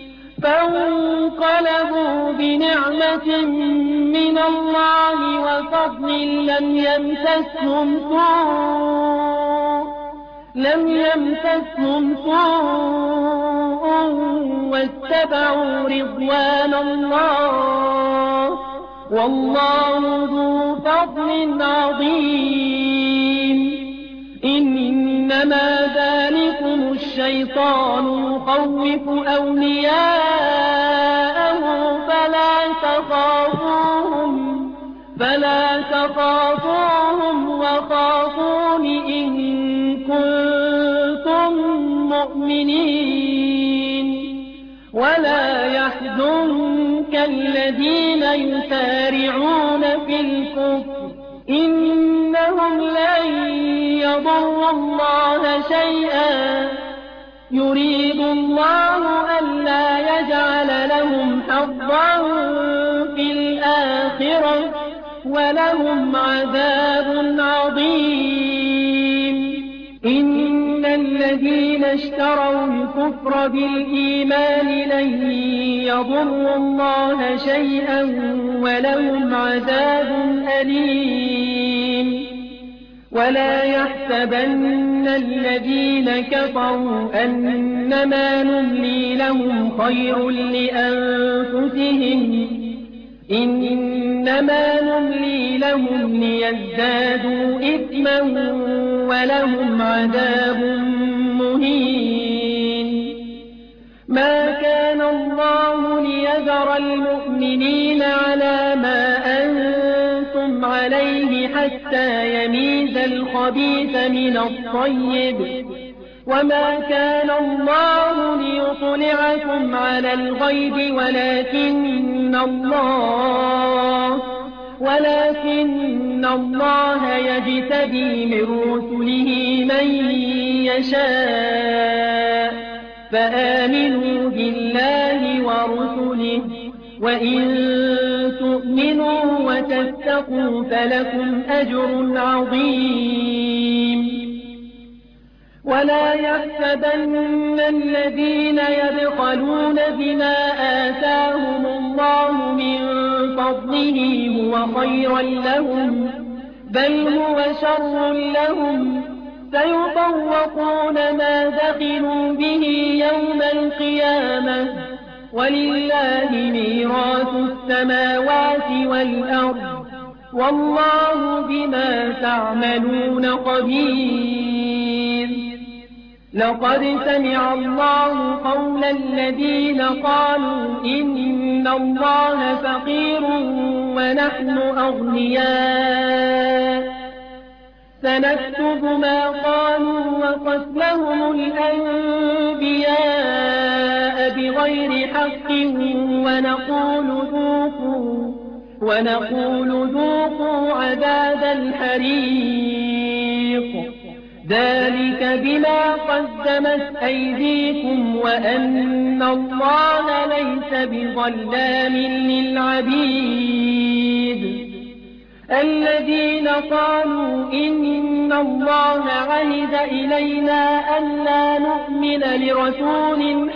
فانقلبوا بنعمة من الله وفضل لم يمسسهم سوء واتبعوا رضوان الله والله ذو فضل عظيم إنما ذلكم الشيطان يخوف أولياءه فلا تخافوهم وخافون إن كنتم مؤمنين ولا يحزنك الذين يسارعون في الكفر إنهم لن يضروا الله شيئا يريد الله ألا يجعل لهم حظا في الآخرة ولهم عذاب عظيم إن الذين اشتروا الكفر بالإيمان لن يضروا الله شيئا ولهم عذاب أليم ولا يحسبن الذين كفروا أنما نملي لهم خير لأنفسهم إنما نملي لهم ليزدادوا إثما ولهم عذاب مهين ما كان الله ليذر المؤمنين على ما أنتم عليه حتى يميز الخبيث من الطيب وما كان الله ليطلعكم على الغيب ولكن الله يجتبي من رسله من يشاء فآمنوا بالله ورسله وإن تؤمنوا وتتقوا فلكم أجر عظيم ولا يحسبن الذين يبخلون بما آتاهم الله من فضله هو خيرا لهم بل هو شر لهم سيطوقون ما بخلوا به يوم القيامة ولله ميراث السماوات والأرض والله بما تعملون خبير لقد سمع الله قول الذين قالوا إن الله فقير ونحن أغنياء سنكتب ما قالوا وقتلهم الأنبياء بغير حق ونقول ذوقوا عذاب الحريق ذلك بما قدمت أيديكم وأن الله ليس بظلام للعبيد الذين قالوا إن الله عهد إلينا ألا نؤمن لرسول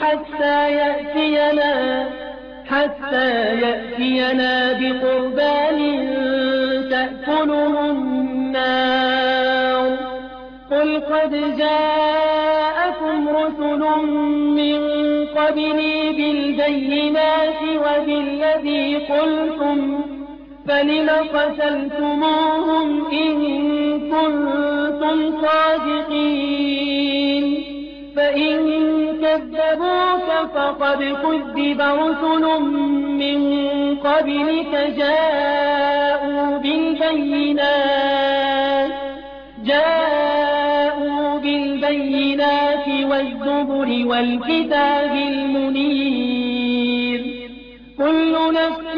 حتى يأتينا بقربان تأكله النار قل قد جاءكم رسل من قبلي بالبينات وبالذي قلتم فلم قتلتموهم إن كنتم صادقين فإن كذبوك فقد كذب رسل من قبلك جاءوا بالبينات والزبر والكتاب المنير كل نفس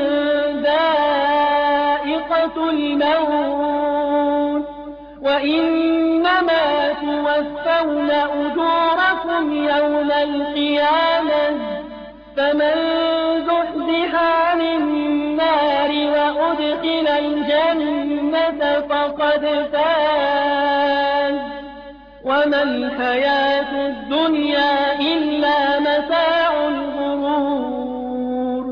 ذائقة الموت وإنما توفون أجوركم يوم القيامة فمن زحزح عن النار وأدخل الجنة فقد فاز وما الحياة الدنيا إلا متاع الغرور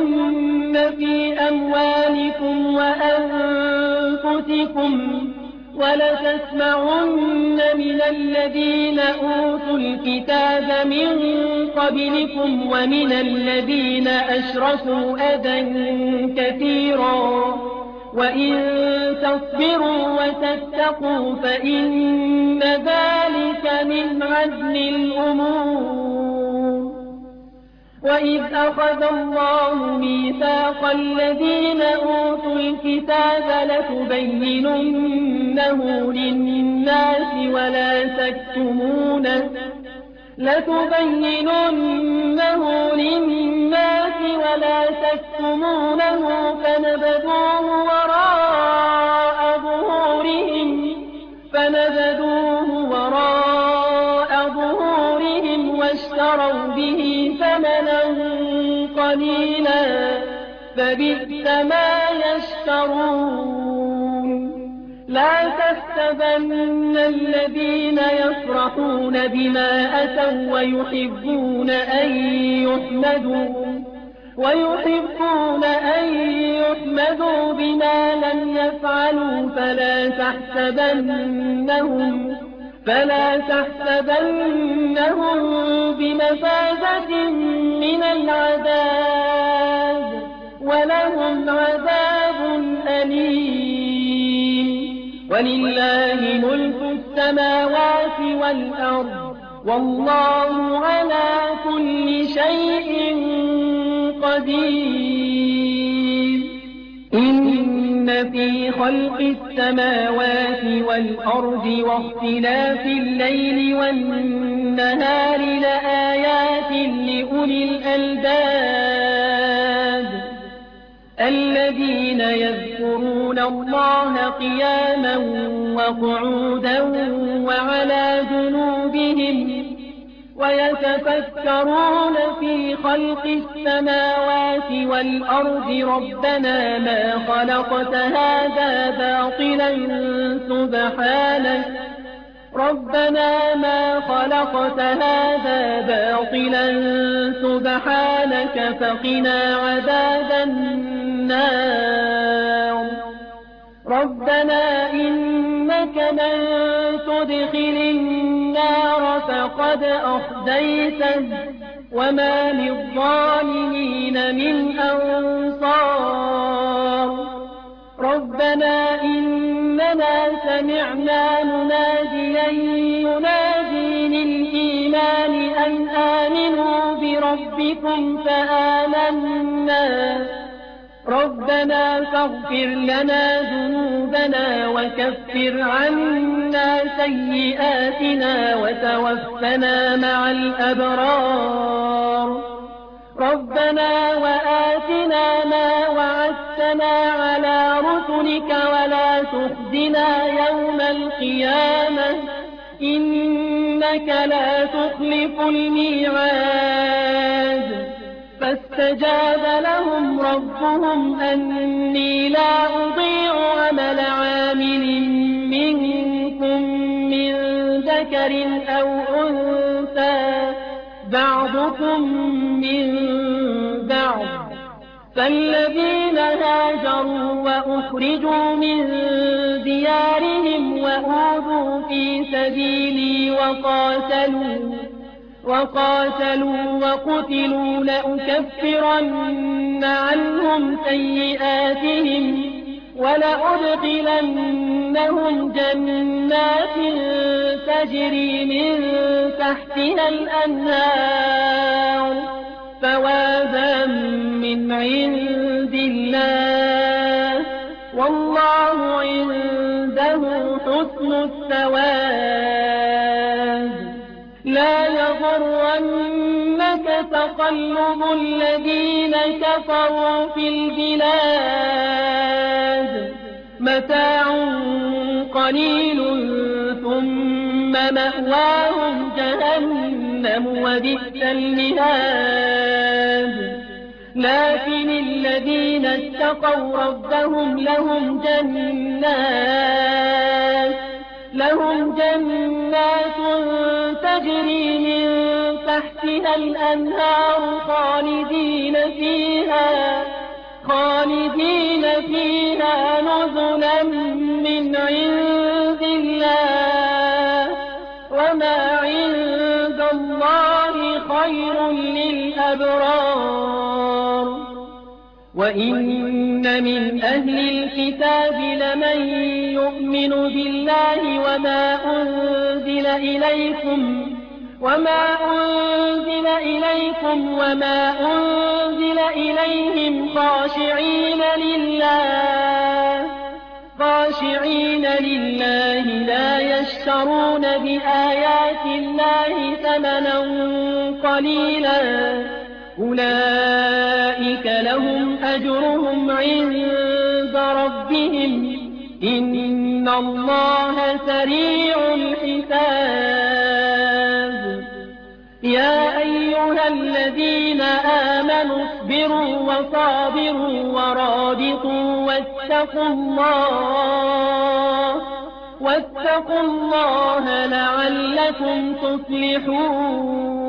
لتبلون في أموالكم وأنفسكم ولتسمعن من الذين أوتوا الكتاب من قبلكم ومن الذين أشركوا أذى كثيرا وإن تصبروا وتتقوا فإن ذلك من عزم الأمور. وإذ أخذ الله ميثاق الذين أوتوا الكتاب لتبيننه للناس ولا تكتمونه فنبذوه وراء ظهورهم واشتروا به ثمنا قليلا فبئس ما يشترون. لا تحسبن الذين يفرحون بما أتوا ويحبون أن يحمدوا بما لم يفعلوا فلا تحسبنهم بمفازة من العذاب ولهم عذاب أليم. ولله ملك السماوات والأرض والله على كل شيء قدير. إن في خلق السماوات والأرض واختلاف الليل والنهار لآيات لأولي الألباب الذين يذكرون الله قياما وقعودا وعلى جنوبهم ويتفكرون في خلق السماوات والأرض ربنا ما خلقت هذا باطلا سبحانك فقنا عذاب النار. ربنا إنك من تدخل النار فقد أخزيته وما للظالمين من أنصار. ربنا إننا سمعنا مناديا ينادي للإيمان أن آمنوا بربكم فآمنا. ربنا فاغفر لنا ذنوبنا وكفر عنا سيئاتنا وتوفنا مع الأبرار. ربنا وآتنا ما وعدتنا على رسلك ولا تخزنا يوم القيامة إنك لا تخلف الميعاد. فاستجاب لهم ربهم أني لا أضيع عمل عامل منكم من ذكر أو أنثى بعضكم من بعض. فالذين هاجروا وأخرجوا من ديارهم وأوذوا في سبيلي وقاتلوا وقتلوا لأكفرن عنهم سيئاتهم ولأدخلنهم جنات تجري من تحتها الأنهار ثوابا من عند الله والله عنده حسن الثواب. لا يغرنك تقلب الذين كفروا في البلاد متاع قليل ثم مأواهم جهنم وبئس المهاد. لكن الذين اتقوا ربهم لهم جنات تجري من تحتها الأنهار خالدين فيها نزلا من عند خير للأبرار وإن من أهل الكتاب لمن يؤمن بالله وما أنزل إليكم وما أنزل إليهم خاشعين لله لا يشترون بآيات الله ثمنا قليلا أولئك لهم أجرهم عند ربهم إن الله سريع الحساب يا أيها الذين آمنوا اصبروا وصابروا ورابطوا واتقوا الله لعلكم تفلحون